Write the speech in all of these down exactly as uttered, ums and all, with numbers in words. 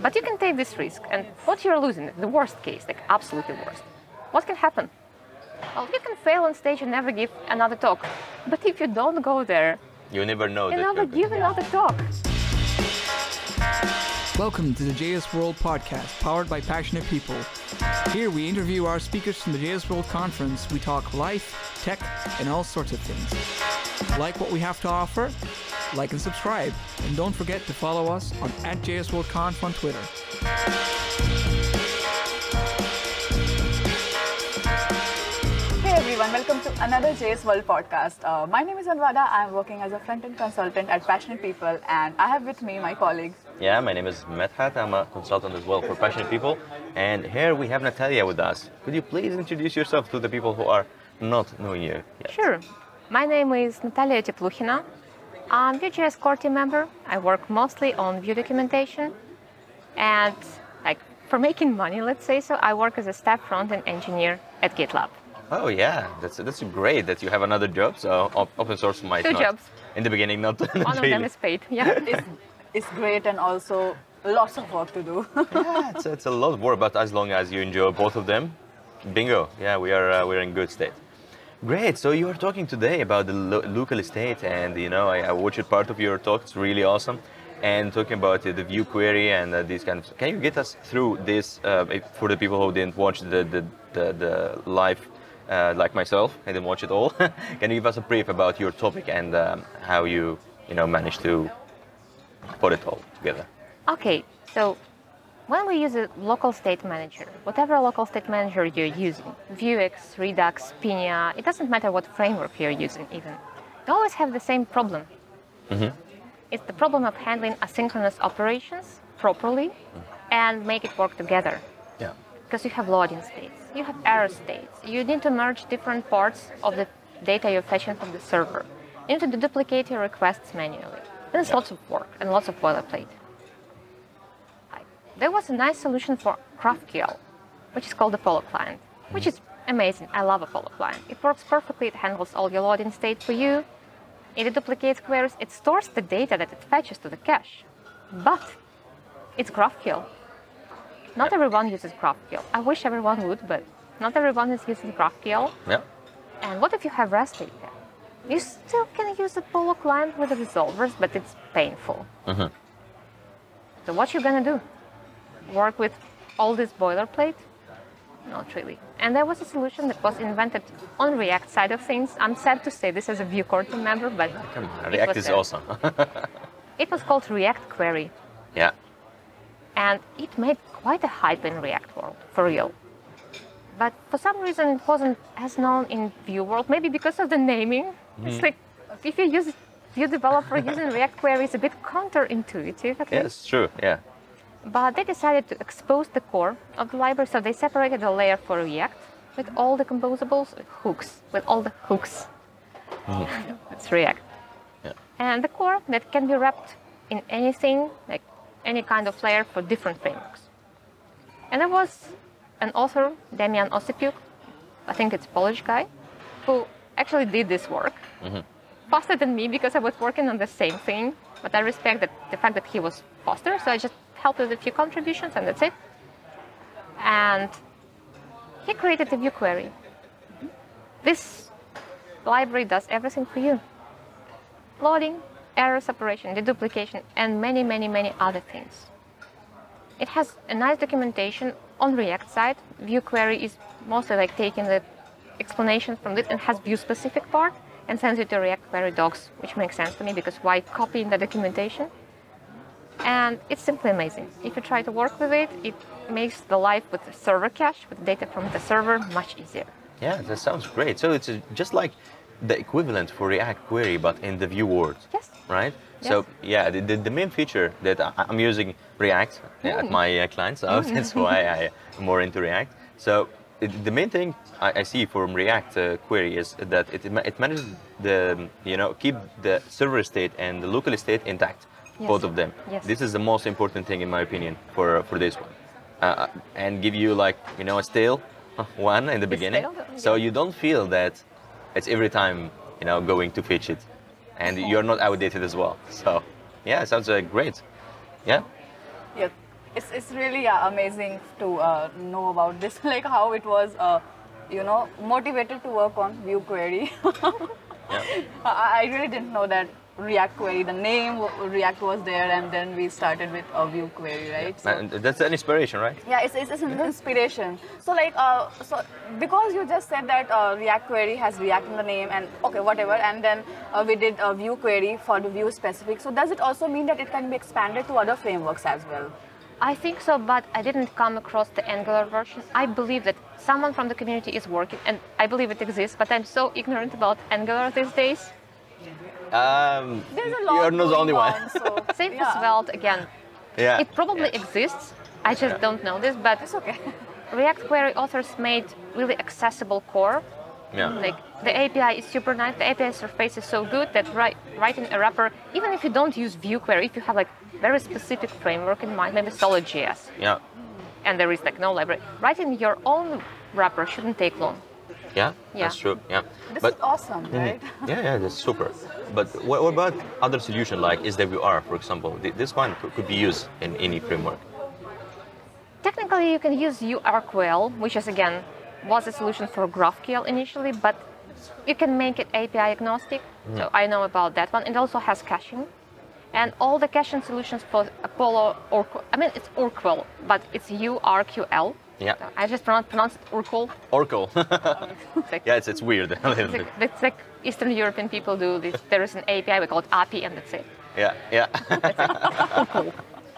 But you can take this risk, and what you're losing, the worst case, like absolutely worst, what can happen? Well, you can fail on stage and never give another talk. But if you don't go there, you never know. You that never give another talk. Welcome to the J S World Podcast, powered by passionate people. Here we interview our speakers from the J S World Conference. We talk life, tech, and all sorts of things. Like what we have to offer? Like and subscribe. And don't forget to follow us on at J S World Conf on Twitter. Hey everyone, welcome to another J S World Podcast. Uh, my name is Anvada. I'm working as a front-end consultant at Passionate People, and I have with me my colleague. Yeah, my name is Medhat. I'm a consultant as well for Passionate People. And here we have Natalia with us. Could you please introduce yourself to the people who are not knowing you yet? Sure. My name is Natalia Teplukhina. I'm Vue.js core team member. I work mostly on Vue documentation. And like for making money, let's say so, I work as a staff front-end engineer at GitLab. Oh yeah, that's that's great that you have another job. So op- open source might Two not. jobs. In the beginning, not, not One really. of them is paid. Yeah. It's, it's great and also lots of work to do. Yeah, it's, it's a lot of work, but as long as you enjoy both of them, bingo. Yeah, we are uh, we're in good state. Great. So you are talking today about the lo- local estate, and you know I, I watched part of your talk. It's really awesome, and talking about uh, the Vue query and uh, these kind of. Can you get us through this uh, if- for the people who didn't watch the the the, the live, uh, like myself, I didn't watch it all. Can you give us a brief about your topic and um, how you you know managed to put it all together? Okay, so when we use a local state manager, whatever local state manager you're using, Vuex, Redux, Pinia, it doesn't matter what framework you're using even, you always have the same problem. Mm-hmm. It's the problem of handling asynchronous operations properly and make it work together. Yeah. Because you have loading states, you have error states, you need to merge different parts of the data you're fetching from the server. You need to duplicate your requests manually. There's Yeah. lots of work and lots of boilerplate. There was a nice solution for GraphQL, which is called Apollo Client, which is amazing. I love Apollo Client. It works perfectly. It handles all your loading state for you. It duplicates queries. It stores the data that it fetches to the cache. But it's GraphQL. Not everyone uses GraphQL. I wish everyone would, but not everyone is using GraphQL. Yeah. And what if you have REST A P I? You still can use Apollo Client with the resolvers, but it's painful. Mm-hmm. So what you gonna do? Work with all this boilerplate? Not really. And there was a solution that was invented on React side of things. I'm sad to say this as a Vue core team member, but Come on, it React was is there. awesome. It was called React Query, Yeah. and it made quite a hype in React world, for real. But for some reason it wasn't as known in Vue world, maybe because of the naming. It's like, if you use Vue developer using React Query, it's a bit counterintuitive, at Yeah, least. it's true. Yeah. But they decided to expose the core of the library, so they separated a layer for React with all the composables, with hooks, with all the hooks. It's React. Yeah. And the core that can be wrapped in anything, like any kind of layer for different frameworks. And there was an author, Damian Osipiuk, I think it's a Polish guy, who actually did this work faster than me because I was working on the same thing. But I respect that, the fact that he was faster, so I just helped with a few contributions and that's it. And he created a Vue query. This library does everything for you. Loading, error separation, deduplication, and many, many, many other things. It has a nice documentation on React side. Vue query is mostly like taking the explanation from this and has Vue specific part and sends it to React query docs, which makes sense to me because why copy in the documentation? And it's simply amazing. If you try to work with it, it makes the life with the server cache, with data from the server, much easier. Yeah, that sounds great. So it's uh, just like the equivalent for React Query, but in the Vue world, Yes. right? Yes. So yeah, the, the, the main feature that I, I'm using React uh, at my uh, client, so that's why I'm more into React. So it, the main thing I, I see from React uh, Query is that it, ma- it manages the, you know, keep the server state and the local state intact, Yes. both of them. Yes. This is the most important thing in my opinion for for this one, uh, and give you like you know a stale one in the beginning, stale, so yeah. you don't feel that it's every time you know going to fetch it, and you're not outdated as well. So yeah, it sounds uh, great. Yeah. Yeah. It's, it's really uh, amazing to uh, know about this, like how it was, uh, you know, motivated to work on Vue Query. Yeah. I, I really didn't know that React Query, the name React was there, and then we started with a Vue Query, right? So, And that's an inspiration, right? yeah, it's, it's, it's an inspiration. So like, uh, so because you just said that uh, React Query has React in the name, and okay, whatever, and then uh, we did a Vue Query for the Vue specific. So does it also mean that it can be expanded to other frameworks as well? I think so, but I didn't come across the Angular version. I believe that someone from the community is working, and I believe it exists, but I'm so ignorant about Angular these days. Um, There's a lot you're not the only going one. on, so, Same yeah. as Svelte, again, Yeah. it probably yeah. exists. I just don't know this, but It's okay. React Query authors made really accessible core. Yeah. Like the A P I is super nice. The A P I surface is so good that write, writing a wrapper, even if you don't use Vue Query, if you have like very specific framework in mind, maybe Solid.js, Yeah. and there is like no library, writing your own wrapper shouldn't take long. Yeah. Yeah. That's true. Yeah. This but is awesome, right? yeah, yeah, that's super. But what, what about other solution like S W R, for example? Th- This one could, could be used in any framework. Technically, you can use uRQL, which is again was a solution for GraphQL initially, but you can make it A P I agnostic. So I know about that one. It also has caching, and all the caching solutions for Apollo or I mean it's Urql, but it's uRQL. Yeah. So I just pronounce, pronounced Urql. Oracle. It's like, yeah, it's it's weird a little it's bit. like, it's like Eastern European people do this. There is an A P I, we call it A P I, and that's it. Yeah, yeah. Urql.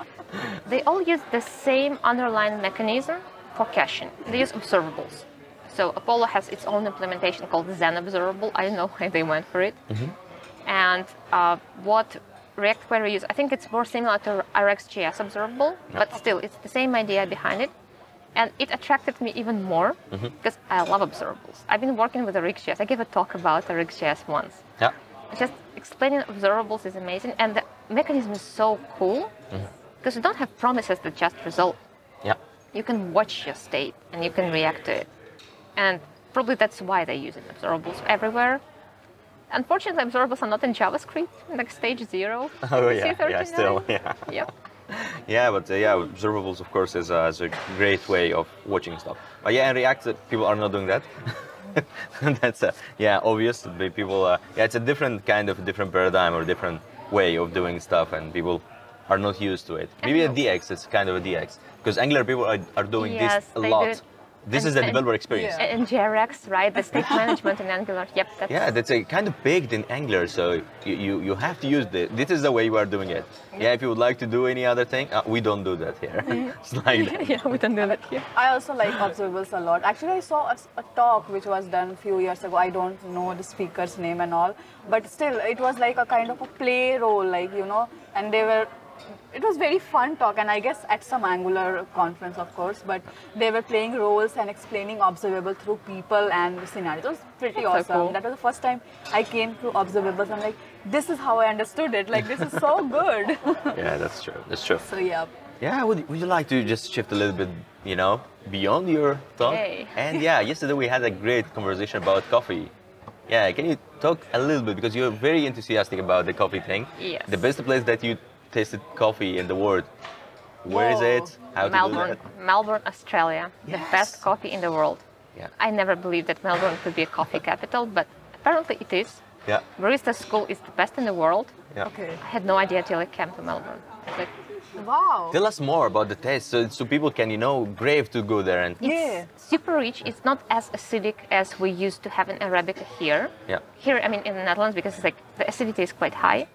They all use the same underlying mechanism for caching. They use observables. So Apollo has its own implementation called Zen Observable. I don't know why they went for it. Mm-hmm. And uh, what React Query uses, I think it's more similar to RxJS Observable, but still, it's the same idea behind it. And it attracted me even more Mm-hmm. because I love observables. I've been working with RxJS. I gave a talk about RxJS once. yeah. Just explaining observables is amazing, and the mechanism is so cool because you don't have promises that just result. Yeah. You can watch your state and you can react to it. And probably that's why they use it, observables everywhere. Unfortunately, observables are not in JavaScript, like stage zero. Oh C yeah, yeah, thirty-nine. still, yeah. Yep. Yeah, but uh, yeah, observables of course is, uh, is a great way of watching stuff. But yeah, in React, uh, people are not doing that. That's uh, yeah, obvious. The people, uh, yeah, it's a different kind of different paradigm or different way of doing stuff, and people are not used to it. Maybe a D X, it's kind of a D X because Angular people are, are doing Yes, this a they lot. do it. This And- is the and- developer experience. Yeah. And J R X, right? The state management in Angular. Yep, that's Yeah, that's a kind of baked in Angular, so you, you, you have to use this. This is the way you are doing it. Yeah, if you would like to do any other thing, uh, we don't do that here. It's like that. yeah, we don't do that here. I also like observables a lot. Actually, I saw a, a talk which was done a few years ago. I don't know the speaker's name and all, but still, it was like a kind of a play role, like, you know, and they were, it was very fun talk, and I guess at some Angular conference, of course, but they were playing roles and explaining observable through people and scenarios. It was pretty That's so awesome. cool. That was the first time I came through observables. I'm like, this is how I understood it. Like, this is so good. Yeah, that's true. That's true. So yeah. Yeah, would, would you like to just shift a little bit, you know, beyond your talk? Yay. And yeah, yesterday we had a great conversation about coffee. Yeah, can you talk a little bit because you're very enthusiastic about the coffee thing? Yes. The best place that you tasted coffee in the world. Where is Whoa. it? How to do Melbourne, that? Melbourne, Australia, the Yes. best coffee in the world. Yeah. I never believed that Melbourne could be a coffee capital, but apparently it is. Yeah. Barista school is the best in the world. Yeah. Okay. I had no idea till I came to Melbourne. It's like, Wow. Tell us more about the taste, so so people can, you know, brave to go there and. Yeah. super rich. It's not as acidic as we used to have in Arabica here. Yeah. Here, I mean, in the Netherlands, because it's like the acidity is quite high.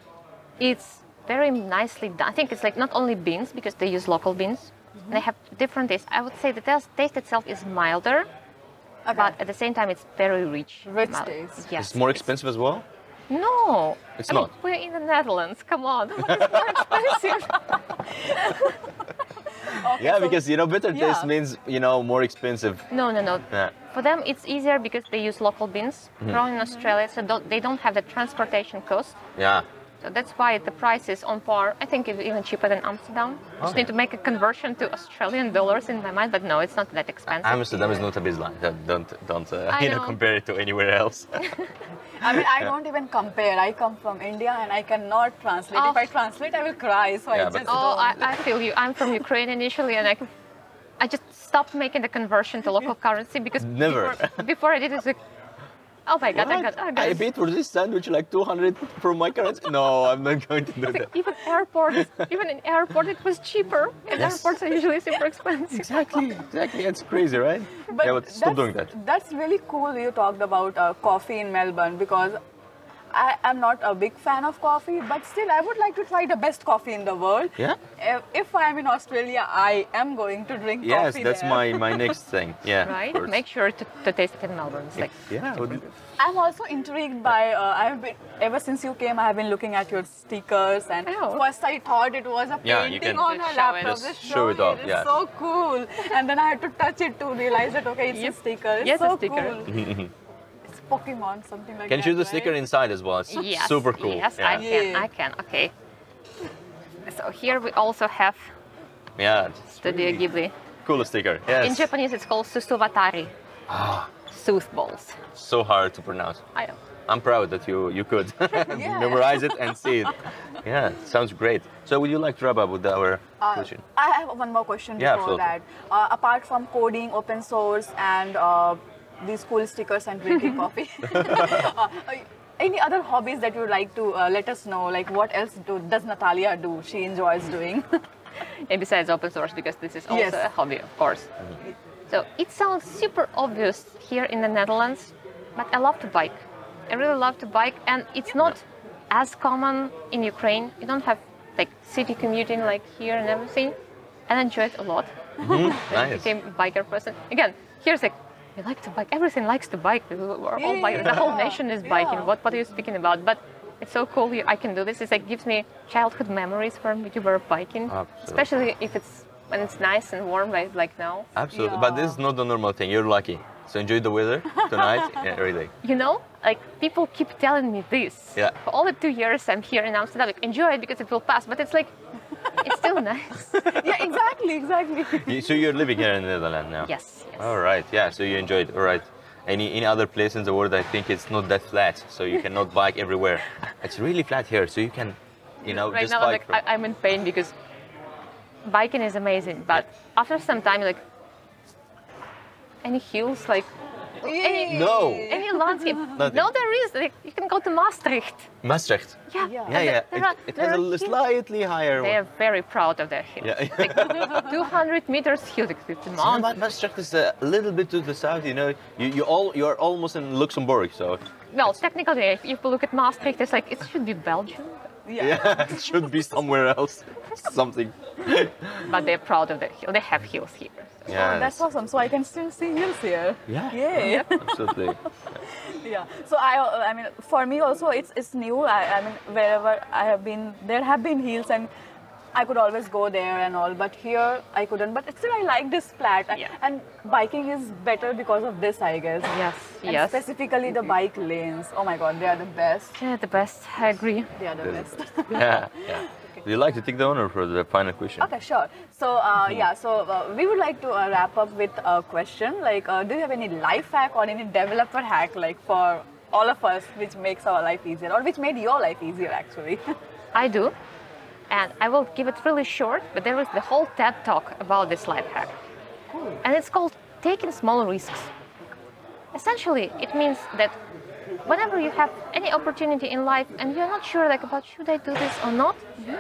It's very nicely done. I think it's like not only beans because they use local beans. They have different tastes. I would say the taste, taste itself is milder, Okay. but at the same time, it's very rich. Rich mild. taste. Yes. It's more expensive as well? No. It's I mean, not. we're in the Netherlands. Come on. What is more expensive? Okay, Yeah, so- because, you know, better taste yeah. means, you know, more expensive. No, no, no. Yeah. For them, it's easier because they use local beans grown in Australia, so don't, they don't have the transportation cost. Yeah. So that's why the price is on par. I think it's even cheaper than Amsterdam. I just need to make a conversion to Australian dollars in my mind, but no, it's not that expensive. Amsterdam is not a big line. Don't don't, don't uh, I you know, know. compare it to anywhere else. I mean, I don't even compare. I come from India and I cannot translate. Oh. If I translate, I will cry. So Yeah, I but- just Oh, don't. I, I feel you. I'm from Ukraine initially, and I, can- I just stopped making the conversion to local currency because Never. Before, before I did it, it's like, oh my god, I got, I got. I paid for this sandwich like two hundred from my currency. No, I'm not going to do that. Even airports, even in airport, it was cheaper. And Yes. airports are usually super expensive. Exactly, exactly. It's crazy, right? But yeah, but stop that's- doing that. That's really cool you talked about uh, coffee in Melbourne because I am not a big fan of coffee, but still I would like to try the best coffee in the world. Yeah? If, if I am in Australia, I am going to drink Yes, coffee that's there. my, my next thing. Yeah. of Right? course. Make sure to, to taste it in Melbourne. It's like, Yeah. would- I'm also intrigued by, uh, I have been, ever since you came, I have been looking at your stickers and Oh. first I thought it was a Yeah, painting you can on just a show it. laptop. Just Just show it off, It's yeah. so cool. And then I had to touch it to realize that, okay, it's Yep. a sticker. It's Yes, a so sticker. cool. It's Pokemon, something like Can that, you show the right? sticker inside as well? It's su- yes, super cool. Yes, yeah. I can. Yeah. I can. Okay. So here we also have Yeah, it's Studio really Ghibli. cool sticker. Yes. In Japanese, it's called Susuwatari. Ah. Sooth balls. So hard to pronounce. I know. I'm proud that you you could memorize it and see it. Yeah, sounds great. So would you like to wrap up with our Uh, question? I have one more question Yeah, before absolutely. that. Uh, apart from coding, open source, and uh, these cool stickers and drinking coffee, uh, any other hobbies that you'd like to uh, let us know? Like, what else do, does Natalia do? She enjoys doing. And besides open source, because this is also Yes. a hobby, of course. So it sounds super obvious here in the Netherlands, but I love to bike. I really love to bike, and it's not as common in Ukraine. You don't have like city commuting like here and everything. And I enjoy it a lot. I Nice. became a biker person. Again, here's like, we like to bike. Everything likes to bike. We're all bikers. The whole nation is biking. Yeah. What, what are you speaking about? But it's so cool. you- I can do this. It's like gives me childhood memories from when you were biking, Absolutely. especially if it's when it's nice and warm, like, like now. Absolutely. But this is not the normal thing. You're lucky. So enjoy the weather tonight. Yeah, really. You know, like people keep telling me this. Yeah. For all the two years I'm here in Amsterdam, like enjoy it because it will pass. But it's like, it's still nice. Yeah, exactly, exactly. You- So you're living here in the Netherlands now? Yes. yes. All right. Yeah. So you enjoyed. All right. Any any other place in the world? I think it's not that flat, so you cannot bike everywhere. It's really flat here, so you can, you know, Right just now, I'm, bike. like, I, I'm in pain because biking is amazing, but after some time, you're like, any hills, like any No. any landscape? Nothing. No, there is. Like, you can go to Maastricht. Maastricht. Yeah. Yeah. Yeah, And yeah. there- there It, are- it there has a are l- hills. slightly higher They one. are very proud of their hills. Yeah. Like two hundred meters hill, like the Yeah, mountain. but Maastricht is a little bit to the south. You know, you you all you are almost in Luxembourg, so Well, technically, if you look at Maastricht, it's like it should be Belgium, Yeah. yeah, it should be somewhere else, something. but they're proud of their hill. They have hills here. Yeah, Oh, that's awesome. So I can still see hills here. Yeah. Yay. absolutely. Yeah. So I, uh, I mean, for me also, it's it's new. I, I mean, wherever I have been, there have been hills, and I could always go there and all. But here, I couldn't. But still, I like this flat. Yeah. And biking is better because of this, I guess. Yes, And yes. specifically the bike lanes. Oh my God, they are the best. Yeah, the best. I agree. They are the best. Yeah, yeah. Would you like to take the honor for the final question? Okay, sure. So, uh, yeah, so uh, we would like to uh, wrap up with a question. Like, uh, do you have any life hack or any developer hack, like for all of us, which makes our life easier, or which made your life easier, actually? I do. And I will give it really short, but there is the whole TED talk about this life hack. And it's called taking small risks. Essentially, it means that whenever you have any opportunity in life and you're not sure like about should I do this or not,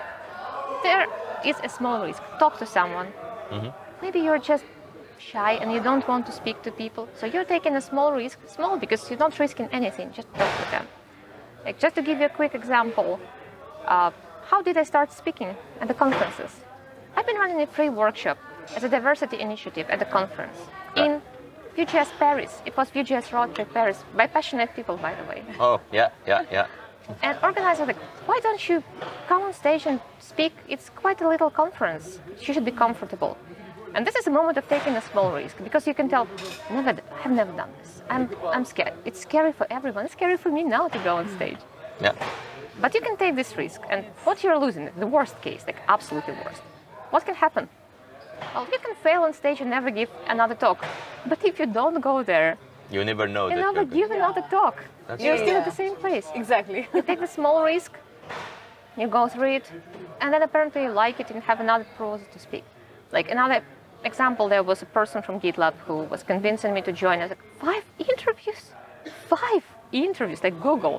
there is a small risk. Talk to someone. Maybe you're just shy and you don't want to speak to people, so you're taking a small risk. Small because you're not risking anything. Just talk to them. Like just to give you a quick example, uh, how did I start speaking at the conferences? I've been running a free workshop as a diversity initiative at the conference in Vue.js Paris. It was Vue.js Road Trip Paris by passionate people, by the way. Oh, yeah, yeah, yeah. And organizers like, why don't you come on stage and speak? It's quite a little conference. You should be comfortable. And this is a moment of taking a small risk because you can tell, never, I've never done this. I'm, I'm scared. It's scary for everyone. It's scary for me now to go on stage. Yeah. But you can take this risk, and what you're losing, the worst case, like absolutely worst, what can happen? Well, you can fail on stage and never give another talk. But if you don't go there, You never know. you that never you're going- give another talk. That's You're true. still Yeah. at the same place. Exactly. You take the small risk, you go through it, and then apparently you like it and you have another process to speak. Like another example, there was a person from GitLab who was convincing me to join. I was like, five interviews? Five interviews, like Google.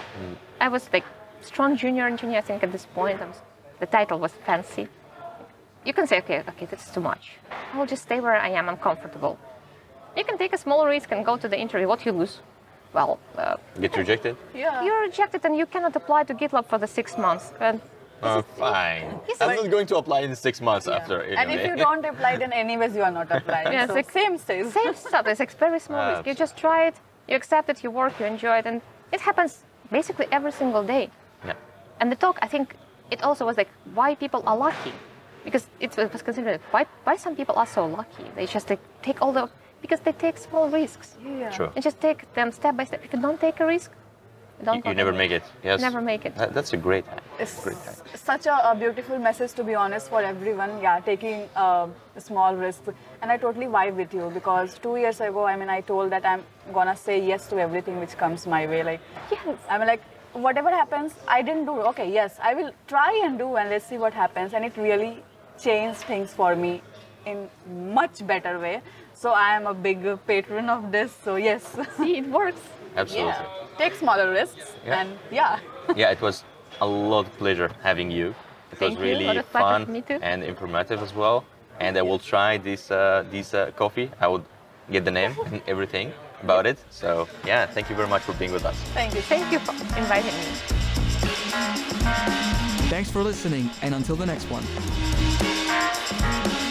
I was like strong junior engineer, I think at this point. I was, the title was fancy. You can say, okay, okay, that's too much. I will just stay where I am, I'm comfortable. You can take a small risk and go to the interview. What you lose? Well, uh, Get rejected? Yeah. you're rejected and you cannot apply to GitLab for the six months. And Oh, fine. Yes, I'm but- not going to apply in six months after. You And know, if you don't apply, then anyways you are not applying. Yeah, so it's like- same stays. same stuff. It's like very small risk. You just try it, you accept it, you work, you enjoy it, and it happens basically every single day. Yeah. And the talk, I think, it also was like why people are lucky, because it was considered why why some people are so lucky. They just like, take all the because they take small risks Yeah. True. and just take them step by step. If you don't take a risk, you don't. You, go you never anywhere. make it. Yes. Never make it. That- that's a great hack. It's Great hack. such a, a beautiful message, to be honest, for everyone. Yeah, taking uh, small risks. And I totally vibe with you because two years ago, I mean, I told that I'm gonna say yes to everything which comes my way. Like, Yes. I mean, like, whatever happens, I didn't do. Okay, yes, I will try and do, and let's see what happens. And it really changed things for me in much better way. So I am a big patron of this. So yes, See, it works. Absolutely. yeah, take smaller risks, Yeah. and yeah. Yeah, it was a lot of pleasure having you. It Thank was you. really A lot of pleasure fun for me too. and informative as well. And I will try this uh, this uh, coffee. I will get the name and everything about it. So yeah, thank you very much for being with us. Thank you. Thank you for inviting me. Thanks for listening, and until the next one.